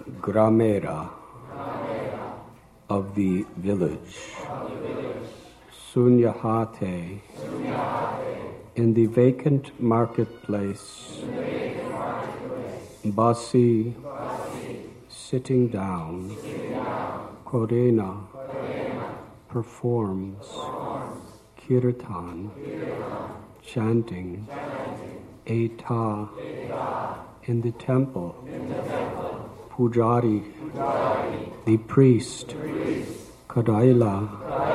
Gramera of the village, Sunyahate in the vacant marketplace, Basi sitting down, Korena performs kirtan, chanting, Eta in the temple, Pujari, the priest, Kadaila,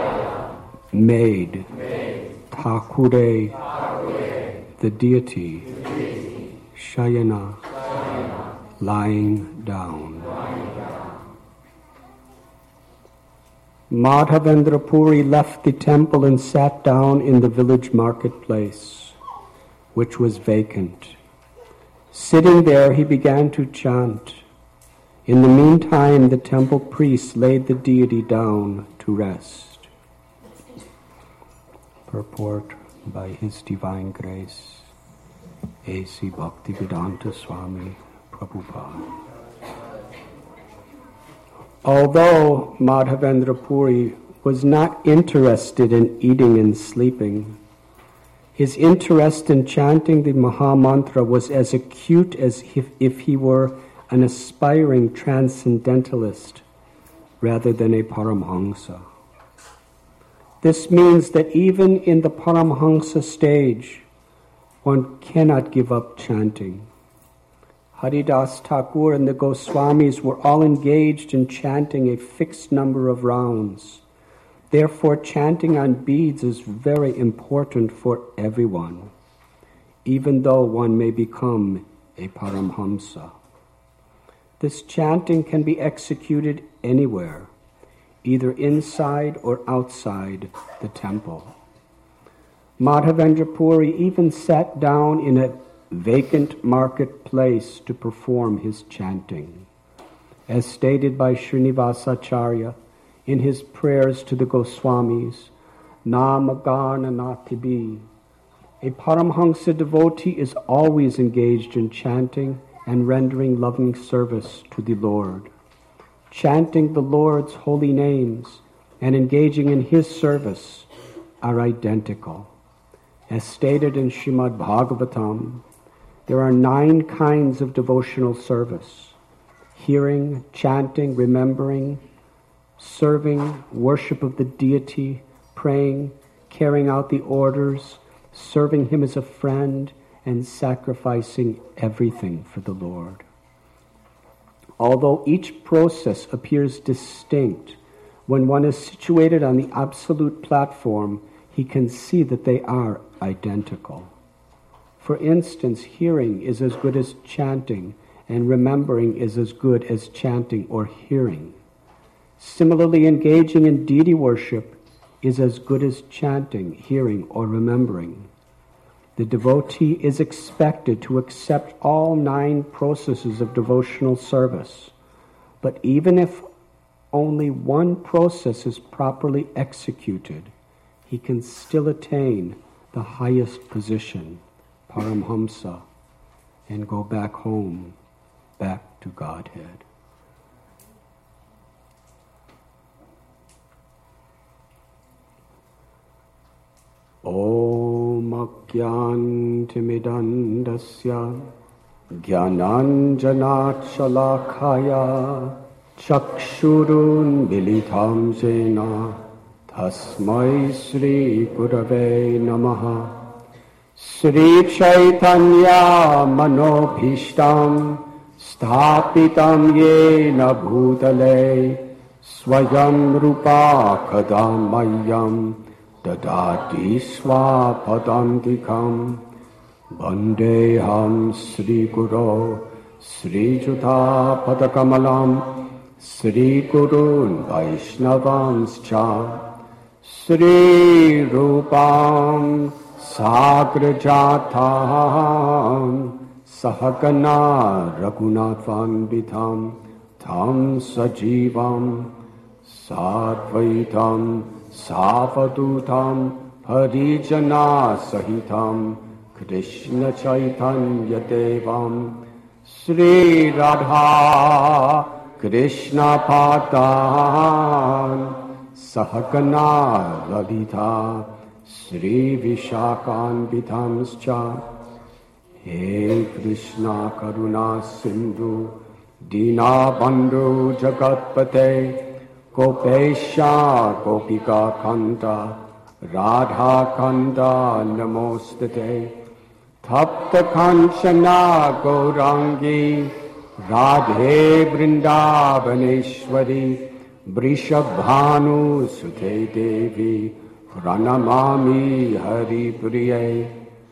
maid, Thakure, the deity, Shayana, lying down. Madhavendra Puri left the temple and sat down in the village marketplace, which was vacant. Sitting there, he began to chant. In the meantime, the temple priest laid the deity down to rest. Purport by His Divine Grace, A.C. Bhaktivedanta Swami Prabhupada. Although Madhavendra Puri was not interested in eating and sleeping, his interest in chanting the Maha Mantra was as acute as if he were an aspiring transcendentalist rather than a Paramhamsa. This means that even in the Paramhamsa stage, one cannot give up chanting. Haridas Thakur and the Goswamis were all engaged in chanting a fixed number of rounds. Therefore, chanting on beads is very important for everyone, even though one may become a Paramhamsa. This chanting can be executed anywhere, either inside or outside the temple. Madhavendra Puri even sat down in a vacant marketplace to perform his chanting. As stated by Srinivasacharya in his prayers to the Goswamis, Namagarna Natibi, a Paramhamsa devotee is always engaged in chanting and rendering loving service to the Lord. Chanting the Lord's holy names and engaging in His service are identical. As stated in Srimad Bhagavatam, there are 9 kinds of devotional service: hearing, chanting, remembering, serving, worship of the deity, praying, carrying out the orders, serving Him as a friend, and sacrificing everything for the Lord. Although each process appears distinct, when one is situated on the absolute platform, he can see that they are identical. For instance, hearing is as good as chanting, and remembering is as good as chanting or hearing. Similarly, engaging in deity worship is as good as chanting, hearing, or remembering. The devotee is expected to accept all 9 processes of devotional service, but even if only one process is properly executed, he can still attain the highest position, Paramhamsa, and go back home, back to Godhead. Om Ajnantimidandasya Jnananjanat Shalakaya Chakshurun Militam Jena Tasmai Sri Gurave Namaha. Sri Chaitanya Manobhishtam Sthapitam Yena Bhutale Swayam Rupa Kadamayam Dadati Swapadantikam Vandeham Sri Guru Sri Juta Padakamalam Sri Gurun Vaishnavanscha Sri Rupam Sagrajatam Sahagana Raghunathanvitam Tam Sajivam Sadvaitam Savadutam Harijana Sahitam Krishna Chaitanya Devam Sri Radha Krishna Patan Sahagana Lalita Sri Vishakan Vidhamscha He Krishna Karuna Sindhu Dina Bandhu Jagatpate Gopesha Gopika Kanta Radha Kanta Namostate Tapta Kanchana Gaurangi Radhe Vrindavaneshwari Vrishabhanu Sute Devi Pranamami Hari Priye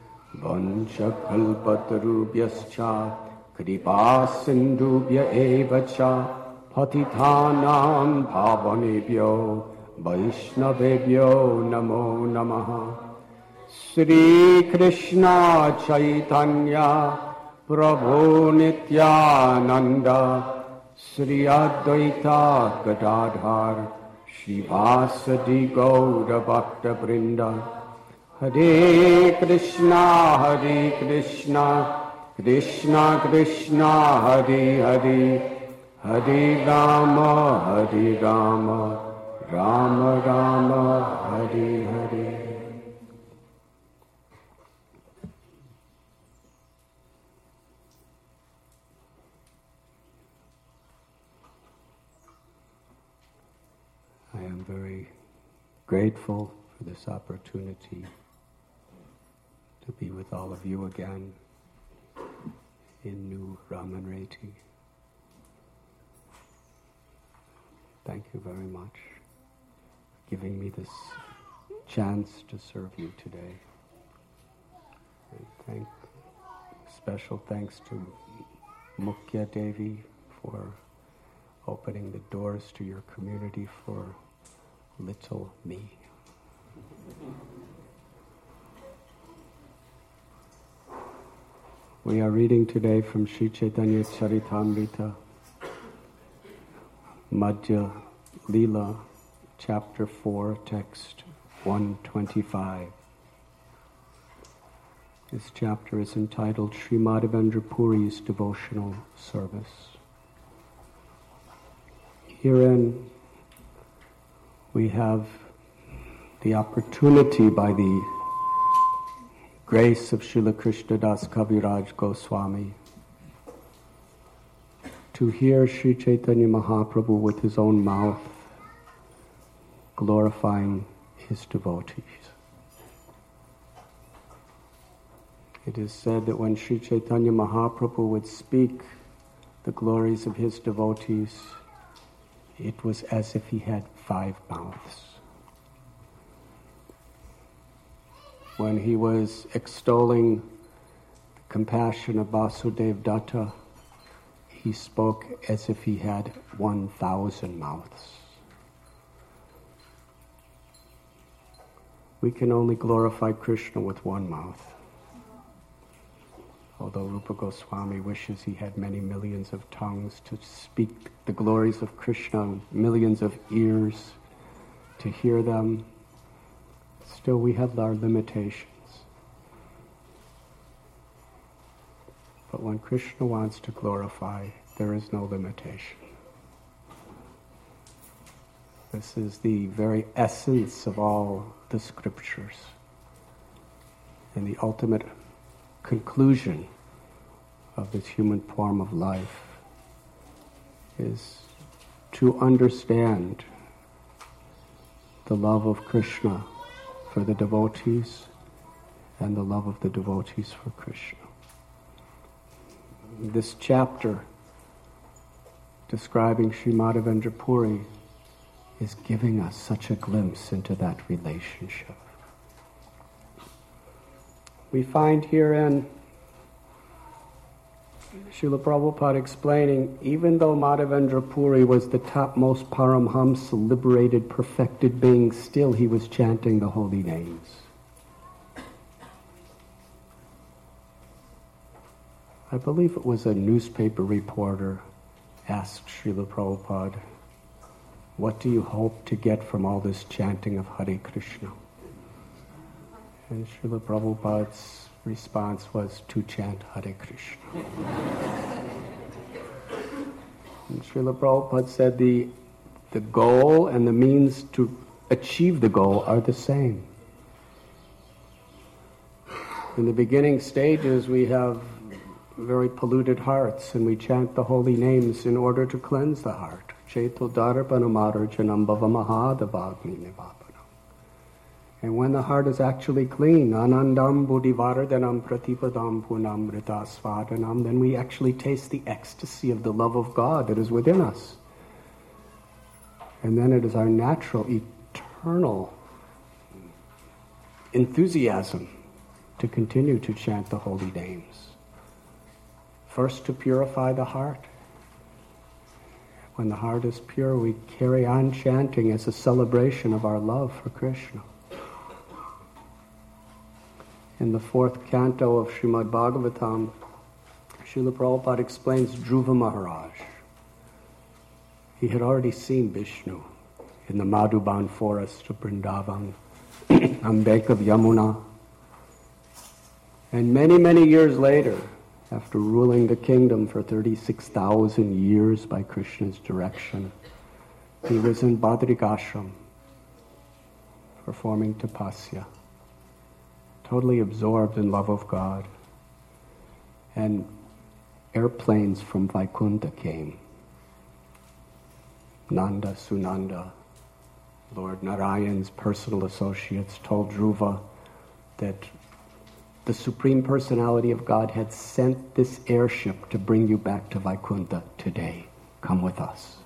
Vanchakalpatarubhyascha Kripa Sindhubhya Evacha Patithanam Pavanebhyo Vaishnavebhyo Namo Namaha Sri Krishna Chaitanya Prabhu Nityananda Sri Advaita Gadadhar Shivasadi Gaura Bhakta Vrinda Hare Krishna Krishna Krishna Hare Hare Hare Rama Rama Rama Hare Hare. I am very grateful for this opportunity to be with all of you again in New Ramanreti. Thank you very much for giving me this chance to serve you today. And special thanks to Mukhya Devi for opening the doors to your community for little me. We are reading today from Sri Chaitanya Charitamrita, Madhya Leela, Chapter 4, Text 125. This chapter is entitled Sri Madhavendra Puri's Devotional Service. Herein we have the opportunity, by the grace of Srila Krishnadas Kaviraj Goswami, to hear Sri Chaitanya Mahaprabhu with his own mouth glorifying his devotees. It is said that when Sri Chaitanya Mahaprabhu would speak the glories of his devotees, it was as if he had 5 mouths. When he was extolling the compassion of Vasudev Datta, he spoke as if he had 1,000 mouths. We can only glorify Krishna with one mouth. Although Rupa Goswami wishes he had many millions of tongues to speak the glories of Krishna, millions of ears to hear them, still we have our limitations. But when Krishna wants to glorify, there is no limitation. This is the very essence of all the scriptures. And the ultimate conclusion of this human form of life is to understand the love of Krishna for the devotees and the love of the devotees for Krishna. This chapter describing Sri Madhavendra Puri is giving us such a glimpse into that relationship. We find herein Srila Prabhupada explaining, even though Madhavendra Puri was the topmost Paramhamsa, liberated, perfected being, still he was chanting the holy names. I believe it was a newspaper reporter asked Srila Prabhupada, "What do you hope to get from all this chanting of Hare Krishna?" And Srila Prabhupada's response was to chant Hare Krishna. And Srila Prabhupada said the goal and the means to achieve the goal are the same. In the beginning stages, we have very polluted hearts, and we chant the holy names in order to cleanse the heart. Cheto darpanamarjanam bhavamahadavagni nivapanam. And when the heart is actually clean, anandam buddhivardhanam pratipadam punamritasvadanam, then we actually taste the ecstasy of the love of God that is within us. And then it is our natural, eternal enthusiasm to continue to chant the holy names. First, to purify the heart. When the heart is pure, we carry on chanting as a celebration of our love for Krishna. In the 4th canto of Srimad Bhagavatam, Srila Prabhupada explains Dhruva Maharaj. He had already seen Vishnu in the Madhuban forest of Vrindavan, on bank of Yamuna. And many, many years later, after ruling the kingdom for 36,000 years by Krishna's direction, he was in Badrikashram performing tapasya, totally absorbed in love of God. And airplanes from Vaikuntha came. Nanda, Sunanda, Lord Narayan's personal associates, told Dhruva that the Supreme Personality of God had sent this airship to bring you back to Vaikuntha today. Come with us.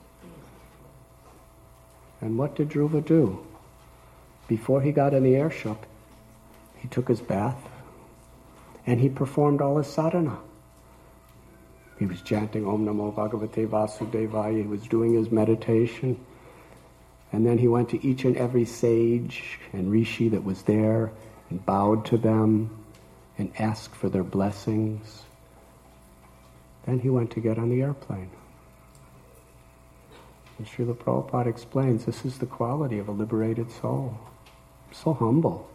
And what did Dhruva do? Before he got in the airship, he took his bath and he performed all his sadhana. He was chanting Om Namo Bhagavate Vasudevaya. He was doing his meditation. And then he went to each and every sage and rishi that was there and bowed to them and asked for their blessings. Then he went to get on the airplane. And Srila Prabhupada explains this is the quality of a liberated soul. So humble.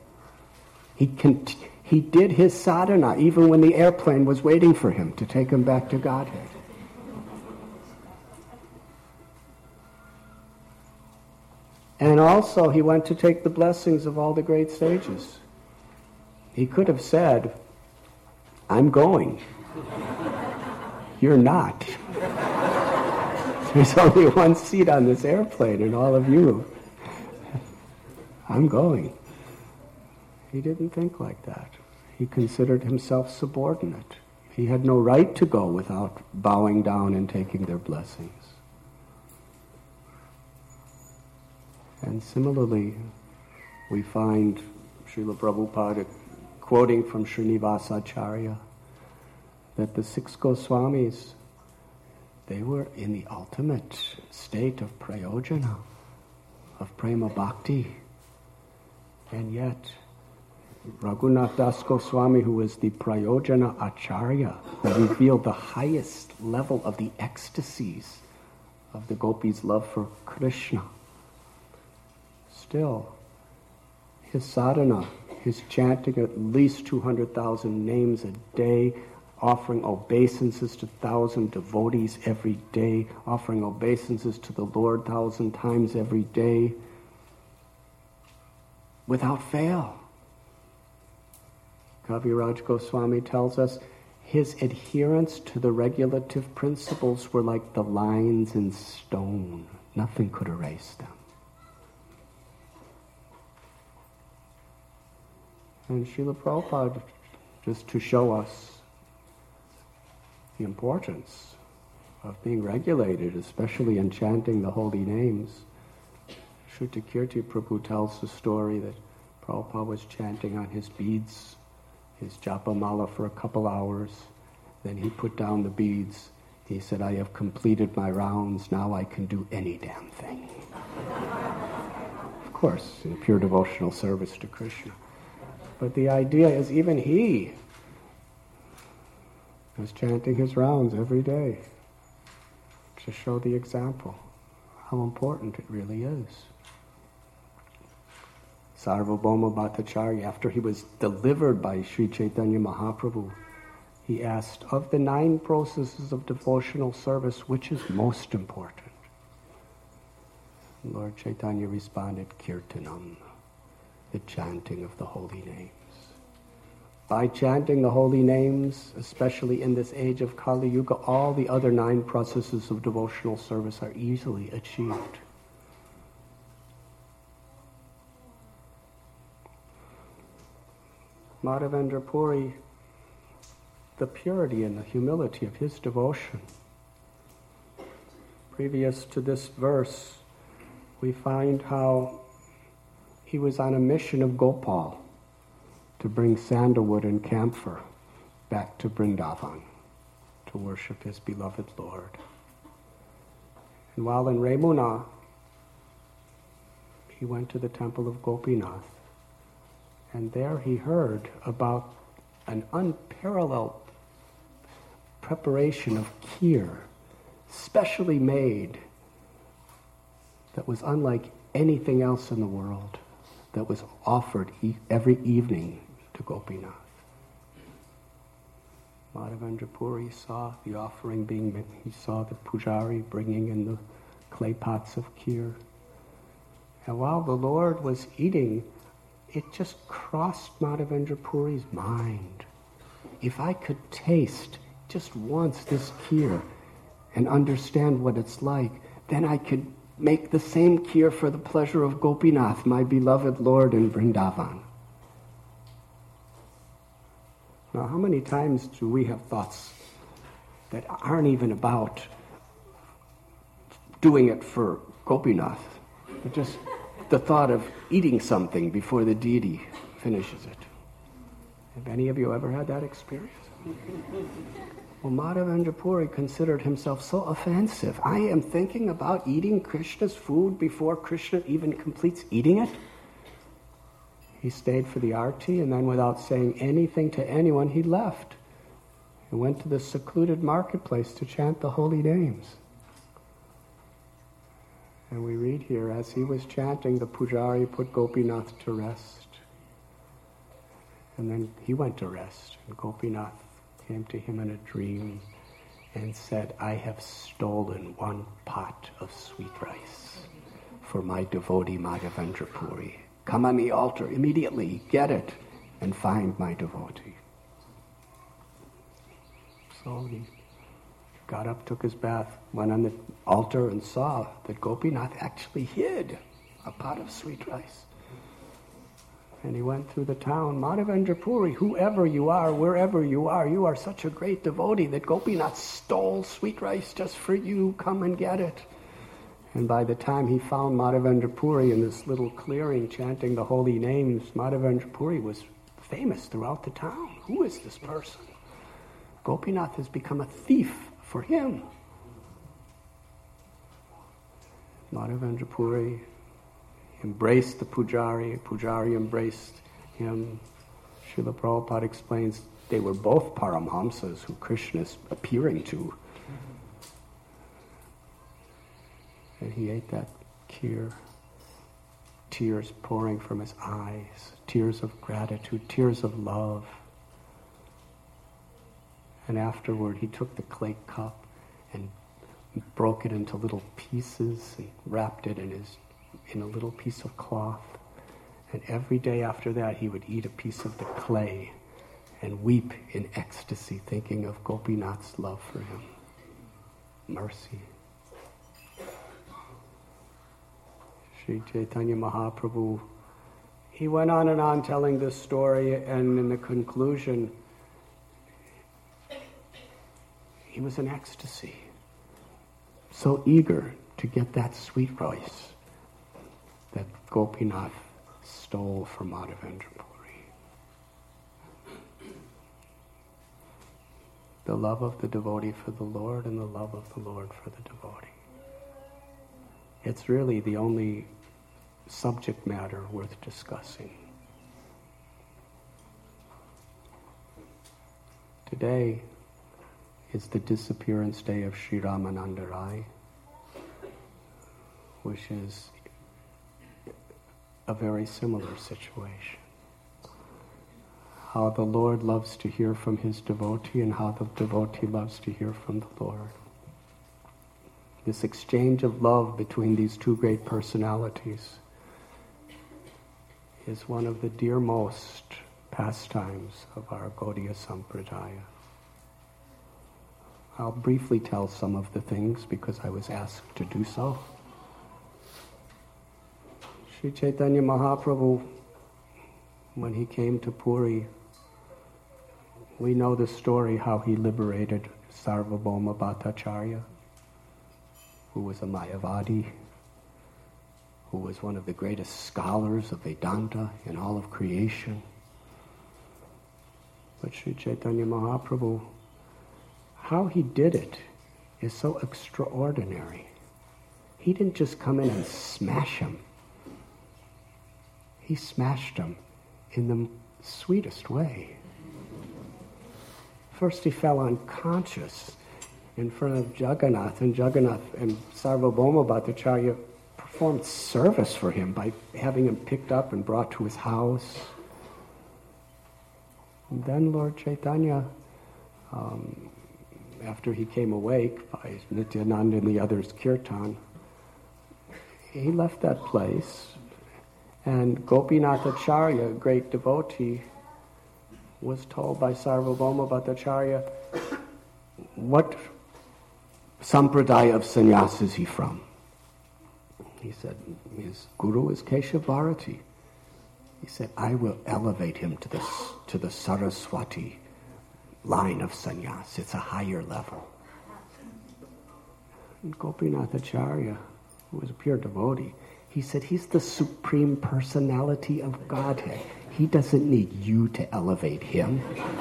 He did his sadhana even when the airplane was waiting for him to take him back to Godhead. And also he went to take the blessings of all the great sages. He could have said, I'm going. You're not. There's only one seat on this airplane and all of you. I'm going. He didn't think like that. He considered himself subordinate. He had no right to go without bowing down and taking their blessings. And similarly, we find Srila Prabhupada quoting from Srinivasacharya that the 6 Goswamis, they were in the ultimate state of prayojana, of prema bhakti. And yet, Raghunath Das Goswami, who was the prayojana acharya, who revealed the highest level of the ecstasies of the gopis' love for Krishna, still, his sadhana, his chanting at least 200,000 names a day, offering obeisances to 1,000 devotees every day, offering obeisances to the Lord 1,000 times every day, without fail. Kaviraj Goswami tells us his adherence to the regulative principles were like the lines in stone. Nothing could erase them. And Srila Prabhupada, just to show us the importance of being regulated, especially in chanting the holy names, Shrutakirti Prabhu tells the story that Prabhupada was chanting on his beads, his japa mala for a couple hours. Then he put down the beads. He said, I have completed my rounds, now I can do any damn thing. Of course, in pure devotional service to Krishna. But the idea is even he was chanting his rounds every day to show the example, how important it really is. Sarvabhauma Bhattacharya, after he was delivered by Sri Chaitanya Mahaprabhu He asked, of the 9 processes of devotional service, which is most important? Lord Chaitanya responded, Kirtanam, the chanting of the holy names. By chanting the holy names, especially in this age of Kali Yuga, all the other 9 processes of devotional service are easily achieved. Madhavendra Puri, the purity and the humility of his devotion. Previous to this verse, we find how he was on a mission of Gopal to bring sandalwood and camphor back to Vrindavan to worship his beloved Lord. And while in Remuna, he went to the temple of Gopinath, and there he heard about an unparalleled preparation of kheer, specially made, that was unlike anything else in the world, that was offered every evening to Gopinath. Madhavendra Puri saw the offering being made. He saw the pujari bringing in the clay pots of kheer. And while the Lord was eating, it just crossed Madhavendra Puri's mind. If I could taste just once this kheer and understand what it's like, then I could make the same kheer for the pleasure of Gopinath, my beloved Lord in Vrindavan. Now, how many times do we have thoughts that aren't even about doing it for Gopinath, but just the thought of eating something before the deity finishes it? Have any of you ever had that experience? Well, Madhavendra Puri considered himself so offensive. I am thinking about eating Krishna's food before Krishna even completes eating it? He stayed for the arti, and then without saying anything to anyone, he left and went to the secluded marketplace to chant the holy names. And we read here, as he was chanting, the pujari put Gopinath to rest. And then he went to rest, and Gopinath came to him in a dream and said, I have stolen 1 pot of sweet rice for my devotee Madhavendra Puri. Come on the altar immediately, get it, and find my devotee. So he got up, took his bath, went on the altar and saw that Gopinath actually hid a pot of sweet rice. And he went through the town, Madhavendra Puri, whoever you are, wherever you are such a great devotee that Gopinath stole sweet rice just for you, come and get it. And by the time he found Madhavendra Puri in this little clearing chanting the holy names, Madhavendra Puri was famous throughout the town. Who is this person? Gopinath has become a thief for him. Madhavendra Puri embraced the pujari. Pujari embraced him. Srila Prabhupada explains they were both Paramhamsas who Krishna is appearing to. And he ate that kheer, tears pouring from his eyes, tears of gratitude, tears of love. And afterward he took the clay cup and broke it into little pieces and wrapped it in a little piece of cloth. And every day after that he would eat a piece of the clay and weep in ecstasy, thinking of Gopinath's love for him. Mercy. Sri Chaitanya Mahaprabhu, he went on and on telling this story, and in the conclusion, he was in ecstasy, so eager to get that sweet rice that Gopinath stole from Madhavendra Puri. The love of the devotee for the Lord and the love of the Lord for the devotee. It's really the only subject matter worth discussing. Today is the disappearance day of Sri Ramananda Rai, which is a very similar situation. how the Lord loves to hear from his devotee and how the devotee loves to hear from the Lord. This exchange of love between these two great personalities is one of the dearmost pastimes of our Gaudiya Sampradaya. I'll briefly tell some of the things because I was asked to do so. Sri Chaitanya Mahaprabhu, when he came to Puri, we know the story how he liberated Sarvabhauma Bhattacharya, who was a Mayavadi, who was one of the greatest scholars of Vedanta in all of creation. But Sri Chaitanya Mahaprabhu, how he did it is so extraordinary. He didn't just come in and smash him. He smashed him in the sweetest way. First he fell unconscious in front of Jagannath, and Jagannath and Sarvabhauma Bhattacharya performed service for him by having him picked up and brought to his house. And then Lord Chaitanya, after he came awake by Nityananda and the others' kirtan, he left that place, and Gopinathacharya, a great devotee, was told by Sarvabhauma Bhattacharya, what sampradaya of sannyas is he from? He said, his guru is Keshav Bharati. He said, I will elevate him to the Saraswati line of sannyas. It's a higher level. And Gopinathacharya, who was a pure devotee, he said, he's the supreme personality of Godhead. He doesn't need you to elevate him.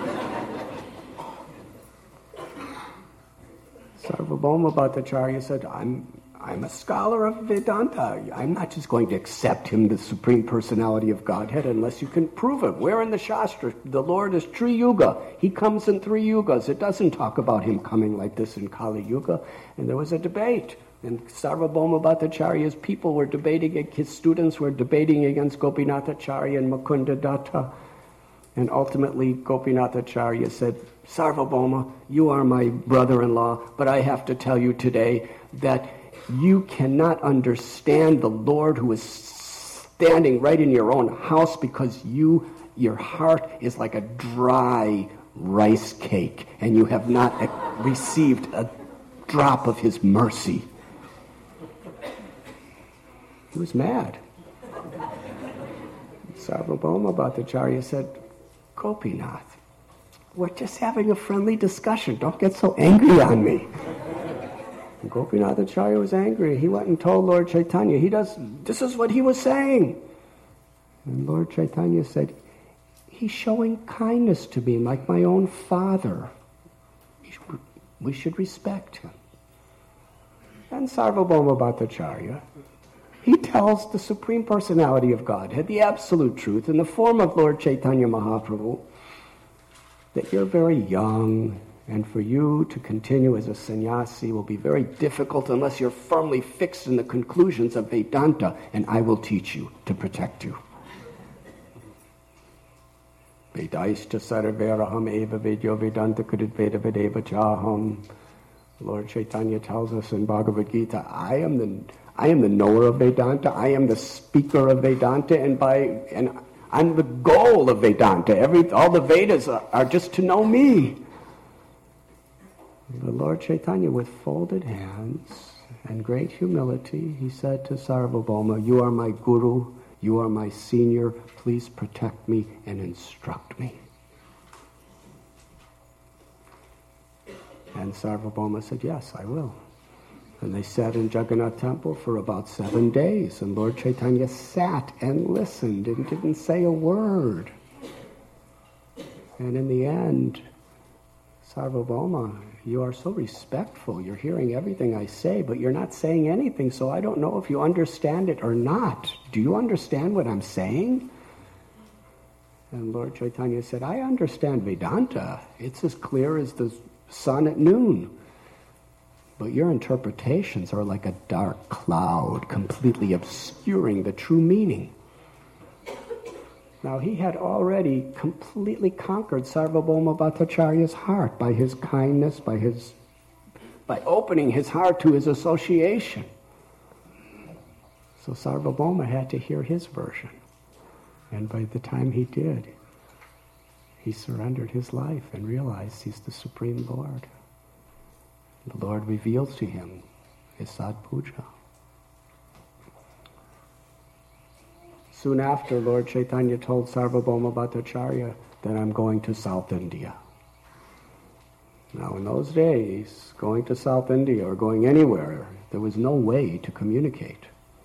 Sarvabhauma Bhattacharya said, I'm a scholar of Vedanta. I'm not just going to accept him, the supreme personality of Godhead, unless you can prove it. Where in the Shastra? The Lord is Tri Yuga. He comes in 3 yugas. It doesn't talk about him coming like this in Kali Yuga. And there was a debate. And Sarvabhauma Bhattacharya's people were debating, his students were debating against Gopinathacharya and Mukunda Datta. And ultimately Gopinathacharya said, Sarvabhauma, you are my brother-in-law, but I have to tell you today that you cannot understand the Lord who is standing right in your own house because your heart is like a dry rice cake and you have not received a drop of his mercy. He was mad. Sarvabhauma Bhattacharya said, Gopinath, we're just having a friendly discussion. Don't get so angry on me. And Gopinathacharya was angry. He went and told Lord Chaitanya, this is what he was saying. And Lord Chaitanya said, he's showing kindness to me like my own father. We should respect him. And Sarvabhauma Bhattacharya, he tells the Supreme Personality of Godhead, the absolute truth, in the form of Lord Chaitanya Mahaprabhu, that you're very young, and for you to continue as a sannyasi will be very difficult unless you're firmly fixed in the conclusions of Vedanta, and I will teach you to protect you. Vedaishta sarveraham eva vedyo vedanta kudit veda vedeva chaham. Lord Chaitanya tells us in Bhagavad Gita, I am the knower of Vedanta, I am the speaker of Vedanta, and I'm the goal of Vedanta. All the Vedas are just to know me. But Lord Chaitanya, with folded hands and great humility, he said to Sarvabhauma, you are my guru, you are my senior, please protect me and instruct me. And Sarvabhauma said, yes, I will. And they sat in Jagannath Temple for about 7 days, and Lord Chaitanya sat and listened and didn't say a word. And in the end, Sarvabhauma, you are so respectful. You're hearing everything I say, but you're not saying anything, so I don't know if you understand it or not. Do you understand what I'm saying? And Lord Chaitanya said, I understand Vedanta. It's as clear as the sun at noon. But your interpretations are like a dark cloud, completely obscuring the true meaning. Now he had already completely conquered Sarvabhauma Bhattacharya's heart by his kindness, by opening his heart to his association. So Sarvabhauma had to hear his version. And by the time he did, he surrendered his life and realized he's the Supreme Lord. The Lord reveals to him his Sadpuja. Soon after, Lord Chaitanya told Sarvabhauma Bhattacharya that I'm going to South India. Now in those days, going to South India or going anywhere, there was no way to communicate.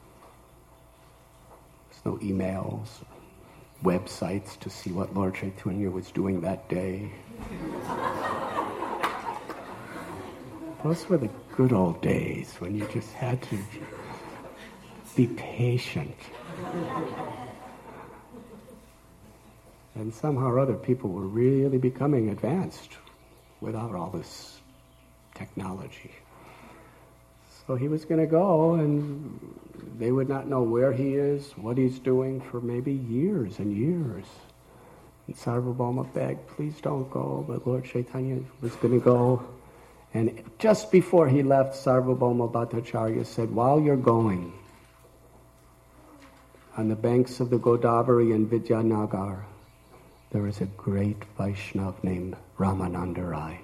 There's no emails, websites to see what Lord Chaitanya was doing that day. Those were the good old days when you just had to be patient. And somehow or other people were really becoming advanced without all this technology. So he was going to go, and they would not know where he is, what he's doing for maybe years and years. And Sarvabhauma begged, please don't go, but Lord Chaitanya was going to go. And just before he left, Sarvabhauma Bhattacharya said, while you're going, on the banks of the Godavari in Vidyanagar, there is a great Vaishnav named Ramananda Rai.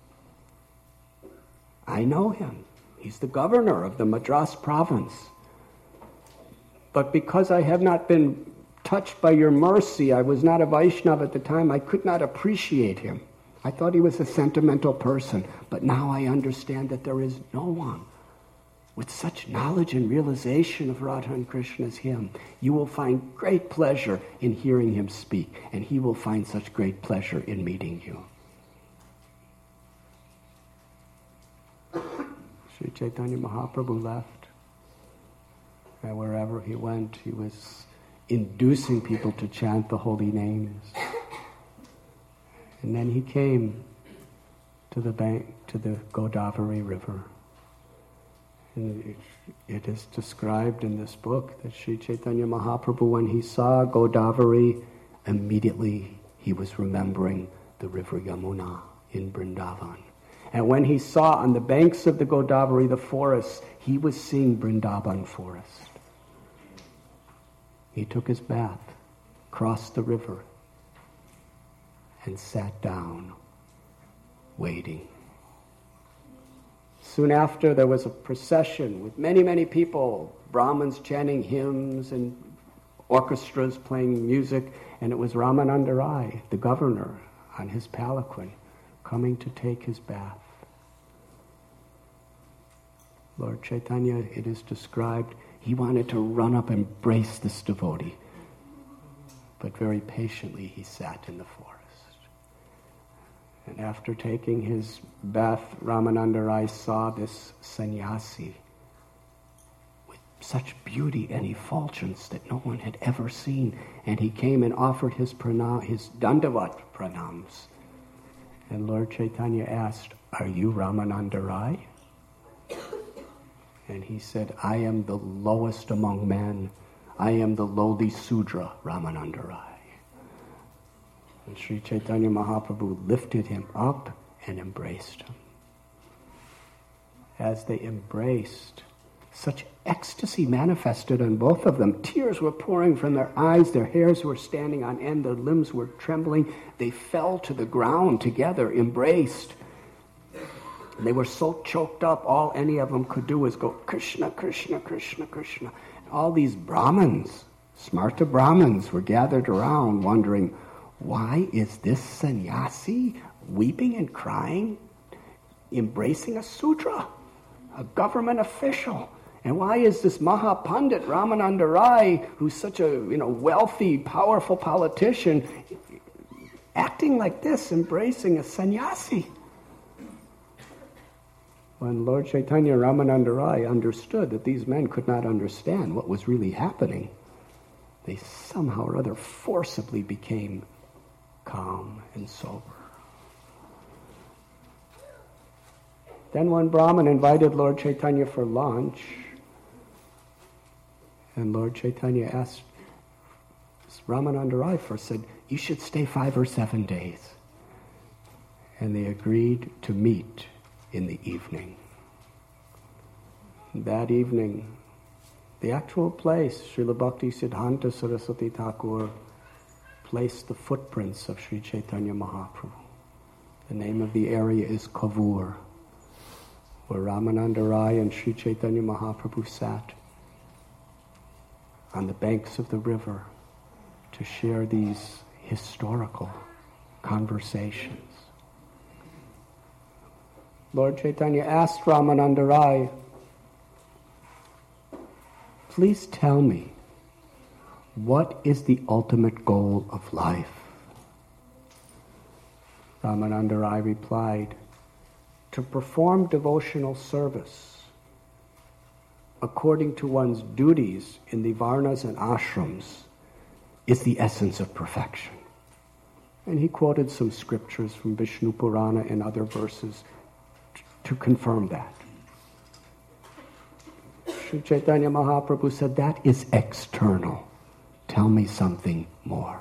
I know him. He's the governor of the Madras province. But because I have not been touched by your mercy, I was not a Vaishnav at the time, I could not appreciate him. I thought he was a sentimental person, but now I understand that there is no one with such knowledge and realization of Radha and Krishna as him. You will find great pleasure in hearing him speak, and he will find such great pleasure in meeting you. Sri Chaitanya Mahaprabhu left, and wherever he went, he was inducing people to chant the holy names. And then he came to the bank, to the Godavari River. And it is described in this book that Sri Chaitanya Mahaprabhu, when he saw Godavari, immediately he was remembering the river Yamuna in Vrindavan. And when he saw on the banks of the Godavari the forest, he was seeing Vrindavan forest. He took his bath, crossed the river, and sat down, waiting. Soon after, there was a procession with many, many people, Brahmins chanting hymns and orchestras playing music, and it was Ramananda Rai, the governor, on his palanquin, coming to take his bath. Lord Chaitanya, it is described, he wanted to run up and embrace this devotee, but very patiently he sat in the forest. And after taking his bath, Ramananda Rai saw this sannyasi with such beauty and effulgence that no one had ever seen. And he came and offered his dandavat pranams. And Lord Chaitanya asked, are you Ramananda Rai? And he said, I am the lowest among men. I am the lowly Sudra, Ramananda Rai. And Sri Chaitanya Mahaprabhu lifted him up and embraced him. As they embraced, such ecstasy manifested on both of them. Tears were pouring from their eyes, their hairs were standing on end, their limbs were trembling. They fell to the ground together, embraced. And they were so choked up, all any of them could do was go, Krishna, Krishna, Krishna, Krishna. And all these Brahmins, smarta Brahmins, were gathered around wondering, why is this sannyasi weeping and crying, embracing a Sudra, a government official? And why is this Mahapandit Ramananda Rai, who's such a wealthy, powerful politician, acting like this, embracing a sannyasi? When Lord Chaitanya Ramananda Rai understood that these men could not understand what was really happening, they somehow or other forcibly became calm and sober. Then one Brahmin invited Lord Chaitanya for lunch, and Lord Chaitanya asked, Ramananda Rai first said, you should stay 5 or 7 days. And they agreed to meet in the evening. That evening, the actual place, Srila Bhakti Siddhanta Saraswati Thakur placed the footprints of Sri Chaitanya Mahaprabhu. The name of the area is Kavur, where Ramananda Rai and Sri Chaitanya Mahaprabhu sat on the banks of the river to share these historical conversations. Lord Chaitanya asked Ramananda Rai, please tell me, what is the ultimate goal of life? Ramananda Rai replied, to perform devotional service according to one's duties in the varnas and ashrams is the essence of perfection. And he quoted some scriptures from Vishnu Purana and other verses to confirm that. Sri Chaitanya Mahaprabhu said, that is external. Tell me something more.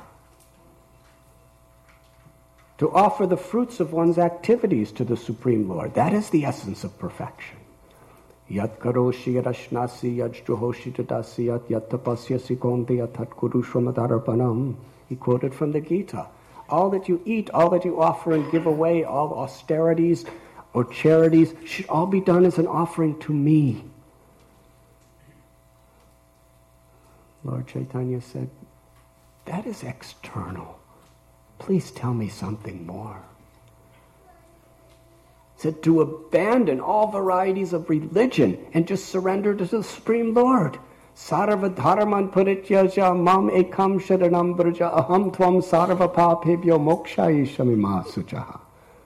To offer the fruits of one's activities to the Supreme Lord, that is the essence of perfection. Yat karoshi yarashnasi yajjuhoshi tadasi yat yattapasyasi konti yatat kurushvamadarpanam. He quoted from the Gita. All that you eat, all that you offer and give away, all austerities or charities should all be done as an offering to me. Lord Chaitanya said, that is external. Please tell me something more. He said, to abandon all varieties of religion and just surrender to the Supreme Lord. Sarva dharman parityaja mam ekam sharanam vraja aham tvam sarva papebhyo mokshayishamima sujaha.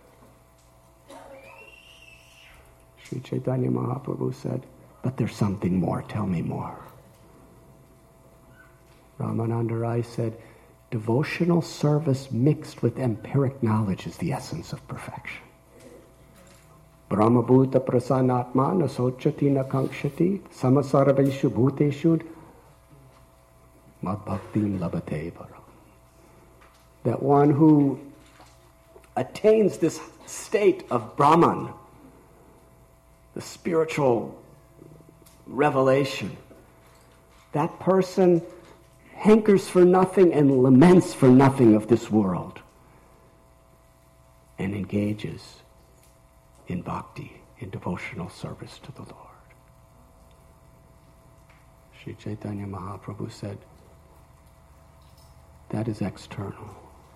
Sri Chaitanya Mahaprabhu said, but there's something more. Tell me more. Ramananda Rai said, devotional service mixed with empiric knowledge is the essence of perfection. Brahmabhuta prasanatma nasochati nakankshati samasarveshu bhuteshu madbhaktim labhate varam. That one who attains this state of Brahman, the spiritual revelation, that person hankers for nothing and laments for nothing of this world and engages in bhakti, in devotional service to the Lord. Sri Chaitanya Mahaprabhu said, that is external.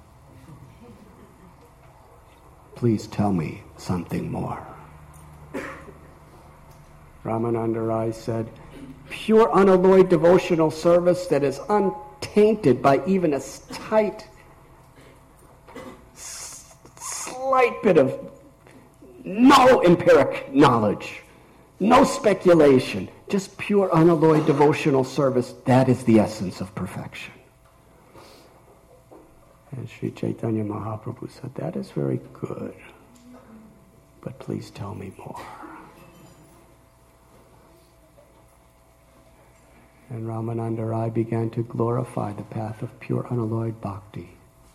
Please tell me something more. Ramananda Rai said, pure unalloyed devotional service that is untainted by even a slight bit of no empiric knowledge, no speculation, just pure unalloyed devotional service, that is the essence of perfection. And Sri Chaitanya Mahaprabhu said, that is very good, but please tell me more. And Ramananda Rai began to glorify the path of pure unalloyed bhakti.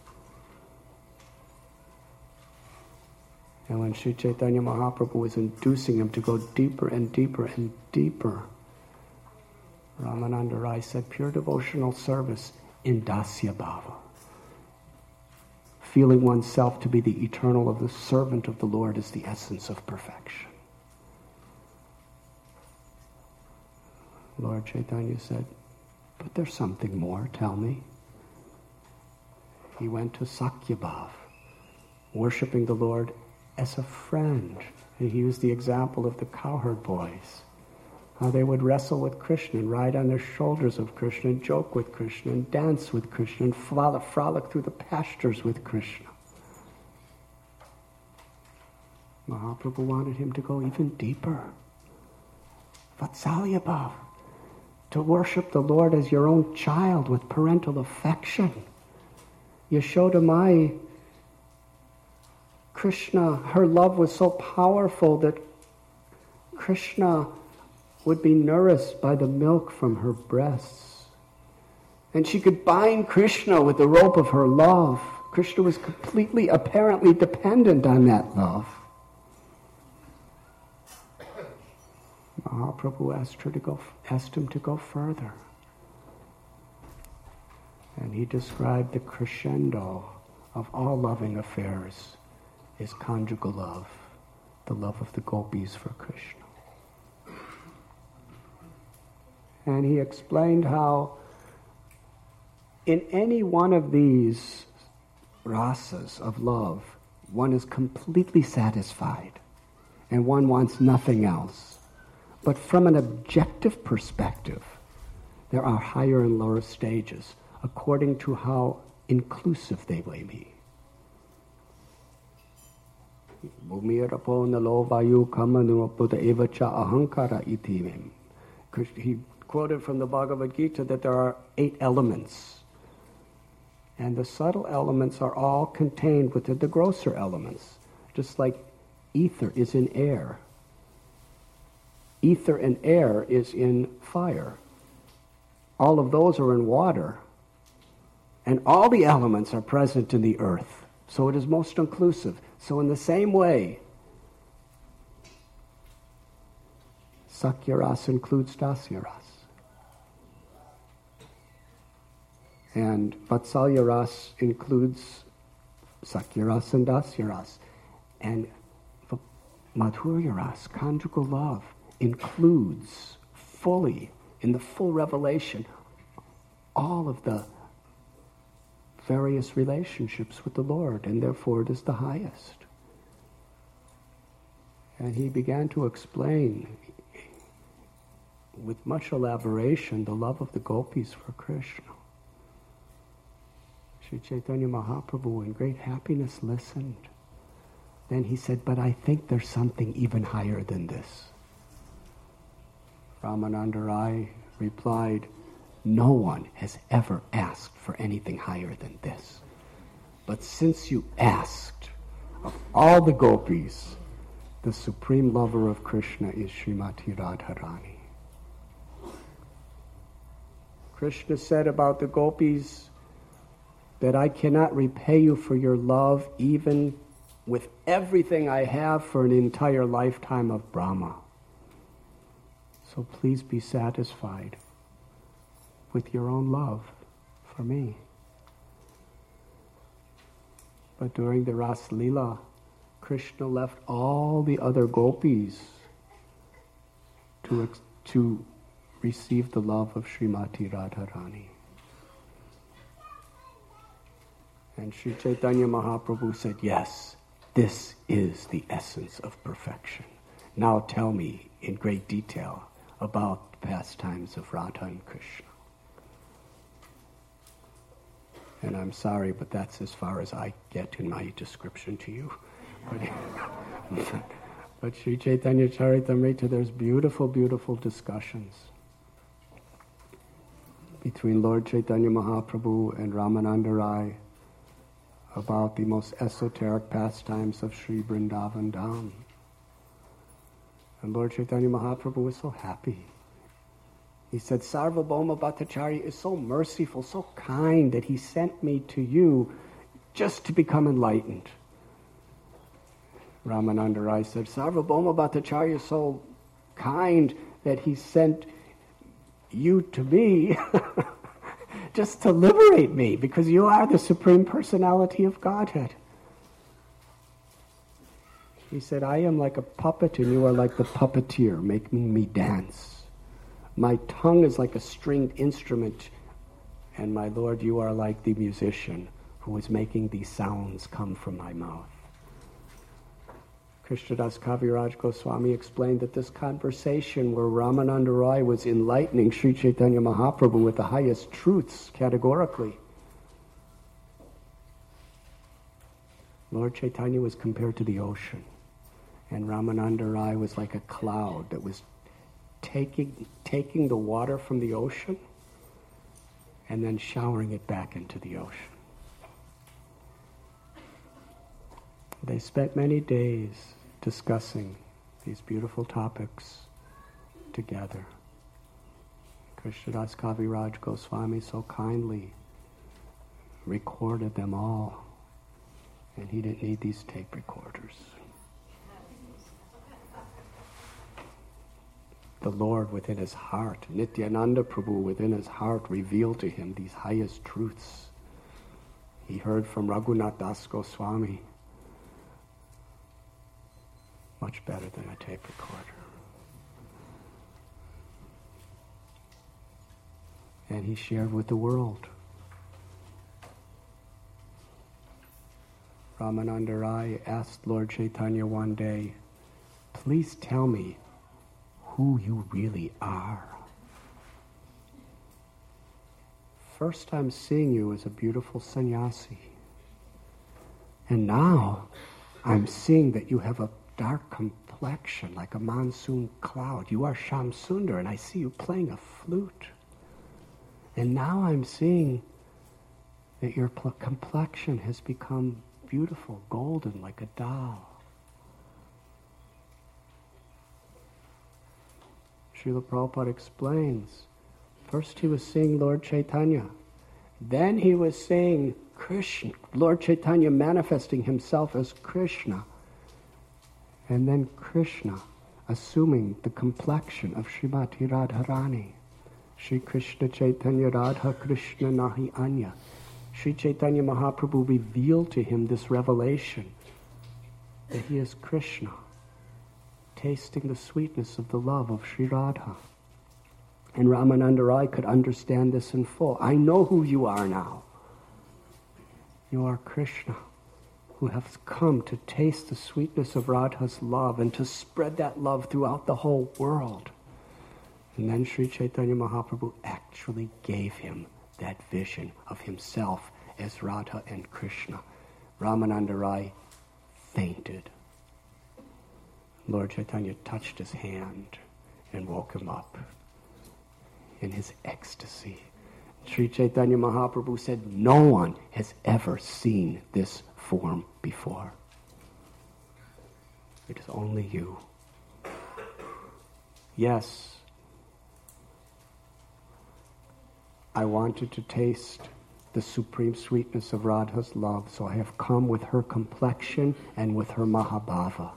And when Sri Chaitanya Mahaprabhu was inducing him to go deeper and deeper and deeper, Ramananda Rai said, pure devotional service in dasya bhava. Feeling oneself to be the eternal of the servant of the Lord is the essence of perfection. Lord Chaitanya said, but there's something more, tell me. He went to Sakyabhav, worshiping the Lord as a friend. And he used the example of the cowherd boys, how they would wrestle with Krishna and ride on the shoulders of Krishna and joke with Krishna and dance with Krishna and frolic through the pastures with Krishna. Mahaprabhu wanted him to go even deeper. Vatsalya Bhav, to worship the Lord as your own child with parental affection. Yashoda Mai, Krishna, her love was so powerful that Krishna would be nourished by the milk from her breasts. And she could bind Krishna with the rope of her love. Krishna was completely, apparently dependent on that love. Mahaprabhu asked him to go further. And he described the crescendo of all loving affairs is conjugal love, the love of the gopis for Krishna. And he explained how in any one of these rasas of love, one is completely satisfied and one wants nothing else. But from an objective perspective, there are higher and lower stages according to how inclusive they may be. He quoted from the Bhagavad Gita that there are 8 elements. And the subtle elements are all contained within the grosser elements. Just like ether is in air. Ether and air is in fire. All of those are in water. And all the elements are present in the earth. So it is most inclusive. So in the same way, Sakya-ras includes Dasya-ras. And Vatsalya-ras includes Sakya-ras and Dasya-ras. And Madhurya-ras, conjugal love, includes fully, in the full revelation, all of the various relationships with the Lord, and therefore it is the highest. And he began to explain, with much elaboration, the love of the gopis for Krishna. Sri Chaitanya Mahaprabhu in great happiness listened. Then he said, but I think there's something even higher than this. Ramananda Rai replied, no one has ever asked for anything higher than this. But since you asked, of all the gopis, the supreme lover of Krishna is Srimati Radharani. Krishna said about the gopis that I cannot repay you for your love even with everything I have for an entire lifetime of Brahma. So please be satisfied with your own love for me. But during the Ras Leela, Krishna left all the other gopis to receive the love of Srimati Radharani. And Sri Chaitanya Mahaprabhu said, yes, this is the essence of perfection. Now tell me in great detail about the pastimes of Radha and Krishna. And I'm sorry, but that's as far as I get in my description to you. But Sri Chaitanya Charitamrita, there's beautiful, beautiful discussions between Lord Chaitanya Mahaprabhu and Ramananda Rai about the most esoteric pastimes of Sri Vrindavan Dham. And Lord Chaitanya Mahaprabhu was so happy. He said, Sarvabhauma Bhattacharya is so merciful, so kind that he sent me to you just to become enlightened. Ramananda Rai said, Sarvabhauma Bhattacharya is so kind that he sent you to me just to liberate me, because you are the Supreme Personality of Godhead. He said, I am like a puppet and you are like the puppeteer, making me dance. My tongue is like a stringed instrument, and my Lord, you are like the musician who is making these sounds come from my mouth. Krishnadas Kaviraj Goswami explained that this conversation where Ramananda Rai was enlightening Sri Chaitanya Mahaprabhu with the highest truths categorically, Lord Chaitanya was compared to the ocean, and Ramananda Rai was like a cloud that was taking the water from the ocean and then showering it back into the ocean. They spent many days discussing these beautiful topics together. Krishnadas Kaviraj Goswami so kindly recorded them all, and he didn't need these tape recorders. The Lord within his heart, Nityananda Prabhu within his heart, revealed to him these highest truths. He heard from Raghunath Das Goswami, much better than a tape recorder. And he shared with the world. Ramananda Rai asked Lord Chaitanya one day, "Please tell me who you really are. First I'm seeing you as a beautiful sannyasi. And now I'm seeing that you have a dark complexion like a monsoon cloud. You are Shamsundar, and I see you playing a flute. And now I'm seeing that your complexion has become beautiful, golden, like a doll." Srila Prabhupada explains, first he was seeing Lord Chaitanya. Then he was seeing Krishna, Lord Chaitanya manifesting himself as Krishna. And then Krishna assuming the complexion of Srimati Radharani. Shri Krishna Chaitanya Radha Krishna Nahi Anya. Shri Chaitanya Mahaprabhu revealed to him this revelation that he is Krishna, tasting the sweetness of the love of Sri Radha. And Ramananda Rai could understand this in full. I know who you are now. You are Krishna, who has come to taste the sweetness of Radha's love and to spread that love throughout the whole world. And then Sri Chaitanya Mahaprabhu actually gave him that vision of himself as Radha and Krishna. Ramananda Rai fainted. Lord Chaitanya touched his hand and woke him up in his ecstasy. Sri Chaitanya Mahaprabhu said, "No one has ever seen this form before. It is only you." Yes, I wanted to taste the supreme sweetness of Radha's love, so I have come with her complexion and with her Mahabhava.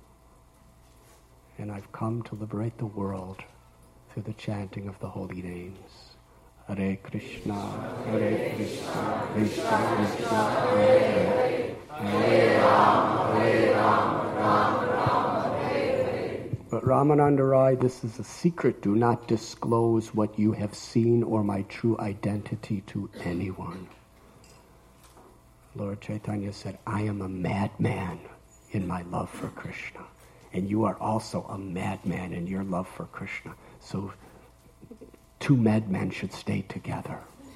And I've come to liberate the world through the chanting of the holy names. Hare Krishna, Hare Krishna, Krishna Krishna, Hare Hare, Hare Rama, Hare Rama, Rama Rama, Hare Hare. But Ramananda Rai, this is a secret. Do not disclose what you have seen or my true identity to anyone. Lord Chaitanya said, I am a madman in my love for Krishna. And you are also a madman in your love for Krishna. So two madmen should stay together.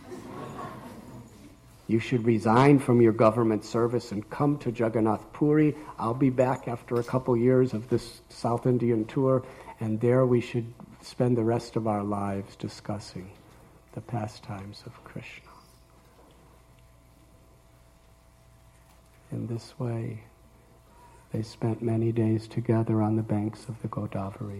You should resign from your government service and come to Jagannath Puri. I'll be back after a couple years of this South Indian tour, and there we should spend the rest of our lives discussing the pastimes of Krishna. In this way, they spent many days together on the banks of the Godavari.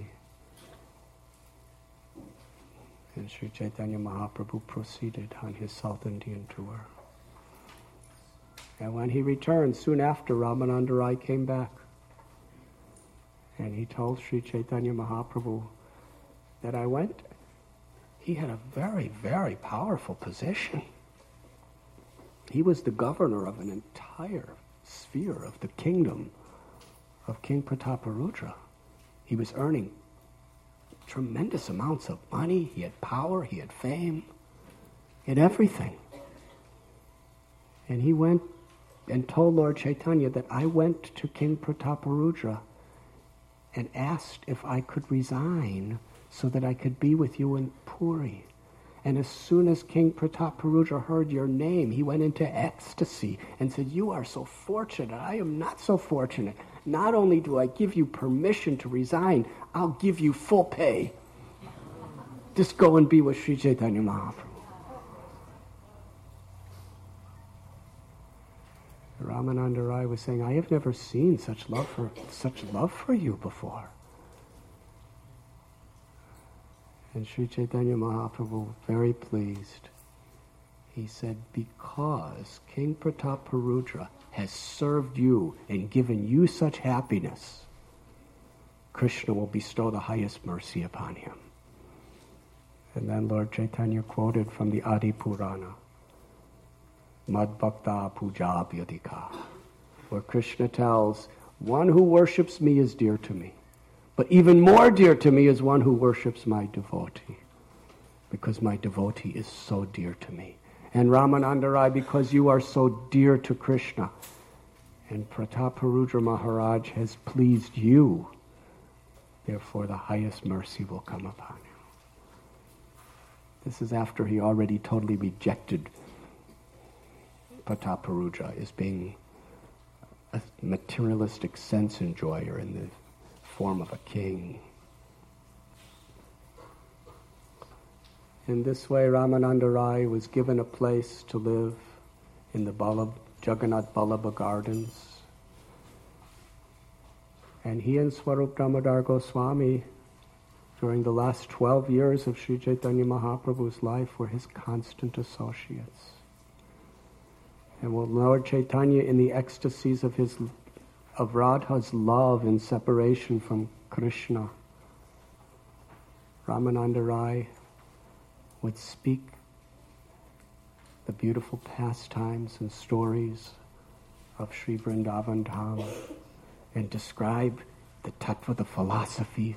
And Sri Chaitanya Mahaprabhu proceeded on his South Indian tour. And when he returned, soon after, Ramananda Rai came back. And he told Sri Chaitanya Mahaprabhu that I went. He had a very, very powerful position. He was the governor of an entire sphere of the kingdom of King Prataparudra. He was earning tremendous amounts of money. He had power, he had fame, he had everything. And he went and told Lord Chaitanya that I went to King Prataparudra and asked if I could resign so that I could be with you in Puri. And as soon as King Prataparudra heard your name, he went into ecstasy and said, you are so fortunate. I am not so fortunate. Not only do I give you permission to resign, I'll give you full pay. Just go and be with Sri Chaitanya Mahaprabhu. Ramananda Rai was saying, I have never seen such love for you before. And Sri Chaitanya Mahaprabhu, very pleased, he said, because King Prataparudra has served you and given you such happiness, Krishna will bestow the highest mercy upon him. And then Lord Chaitanya quoted from the Adi Purana, Mad Bhakta Puja Abhyadika, where Krishna tells, one who worships me is dear to me. But even more dear to me is one who worships my devotee, because my devotee is so dear to me. And Ramananda Rai, because you are so dear to Krishna, and Prataparudra Maharaj has pleased you, therefore the highest mercy will come upon him. This is after he already totally rejected Prataparudra as being a materialistic sense enjoyer in the form of a king. In this way, Ramananda Rai was given a place to live in the Jagannath Vallabha Gardens. And he and Swarup Damodar Goswami, during the last 12 years of Sri Chaitanya Mahaprabhu's life, were his constant associates. And when Lord Chaitanya, in the ecstasies of Radha's love and separation from Krishna, Ramananda Rai would speak the beautiful pastimes and stories of Sri Vrindavan Dham and describe the tattva, the philosophy,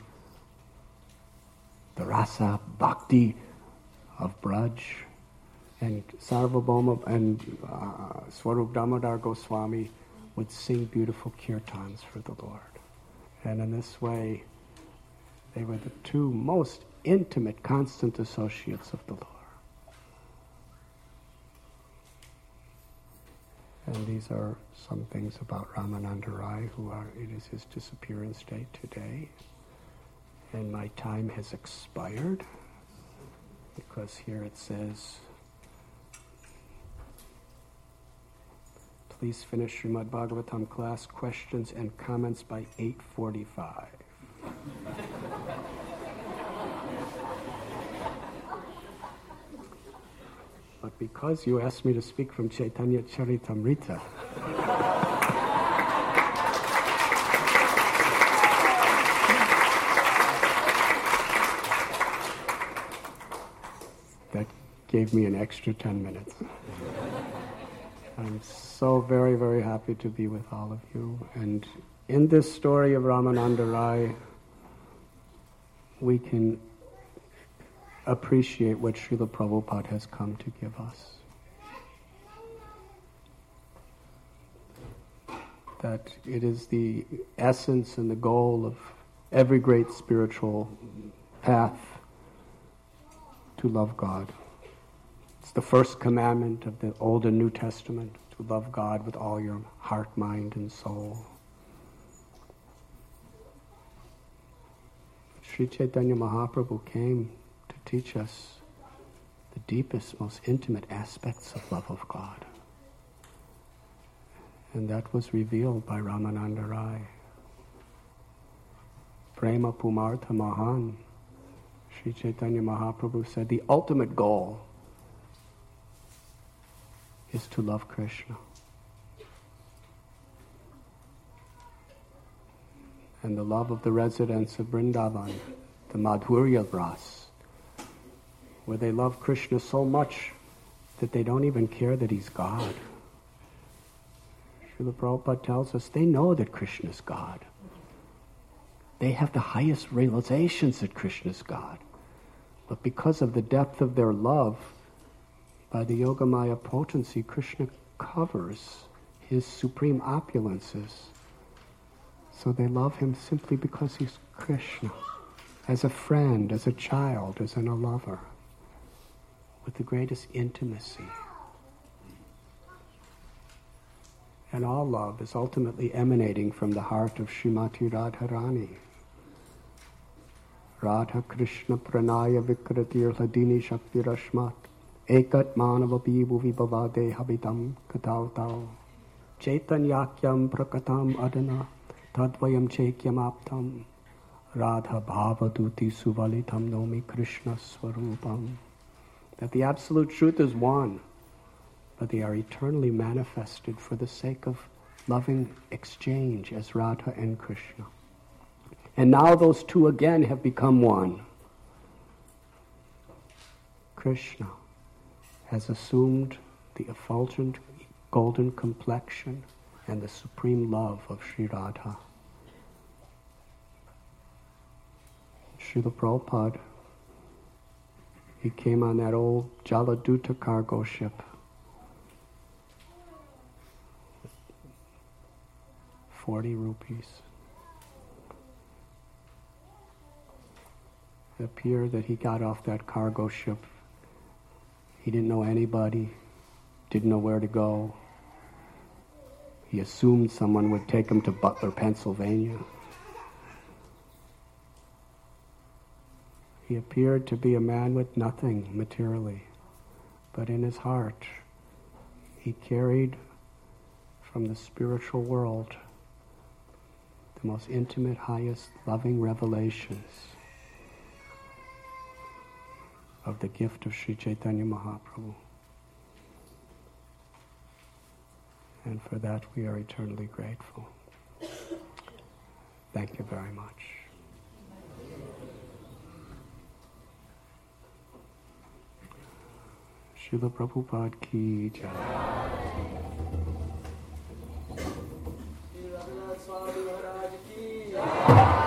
the rasa, bhakti of Braj. And Sarvabhauma and Swarup Damodar Goswami would sing beautiful kirtans for the Lord. And in this way, they were the two most intimate, constant associates of the Lord. And these are some things about Ramananda Rai, it is his disappearance date today. And my time has expired, because here it says, please finish Srimad Bhagavatam class questions and comments by 8:45. But because you asked me to speak from Chaitanya Charitamrita, that gave me an extra 10 minutes. I'm so very, very happy to be with all of you. And in this story of Ramananda Rai, we can appreciate what Srila Prabhupada has come to give us. That it is the essence and the goal of every great spiritual path to love God. It's the first commandment of the Old and New Testament, to love God with all your heart, mind, and soul. Sri Chaitanya Mahaprabhu came to teach us the deepest, most intimate aspects of love of God. And that was revealed by Ramananda Rai. Prema Pumartha Mahan. Sri Chaitanya Mahaprabhu said the ultimate goal is to love Krishna. And the love of the residents of Vrindavan, the Madhurya Ras, where they love Krishna so much that they don't even care that he's God. Srila Prabhupada tells us they know that Krishna is God. They have the highest realizations that Krishna is God. But because of the depth of their love, by the Yogamaya potency, Krishna covers his supreme opulences. So they love him simply because he's Krishna, as a friend, as a child, as a lover, with the greatest intimacy. And all love is ultimately emanating from the heart of Srimati Radharani. Radha Krishna Pranaya Vikratir Hladini Shakti Rashmat Ekat Manavapi Bhuvi Bhavade Habitam Katavtao Chaitanyakyam Prakatam Adana Tadvayam Chekyam Aptam Radha Bhavaduti Suvalitam Nomi Krishna Swarupam. That the absolute truth is one, but they are eternally manifested for the sake of loving exchange as Radha and Krishna. And now those two again have become one. Krishna has assumed the effulgent golden complexion and the supreme love of Sri Radha. Srila Prabhupada, he came on that old Jaladuta cargo ship. 40 rupees. It appeared that he got off that cargo ship. He didn't know anybody, didn't know where to go. He assumed someone would take him to Butler, Pennsylvania. He appeared to be a man with nothing materially, but in his heart, he carried from the spiritual world the most intimate, highest, loving revelations of the gift of Sri Chaitanya Mahaprabhu. And for that we are eternally grateful. Thank you very much. Srila Prabhupada ki jai. Swami Maharaj ki jai.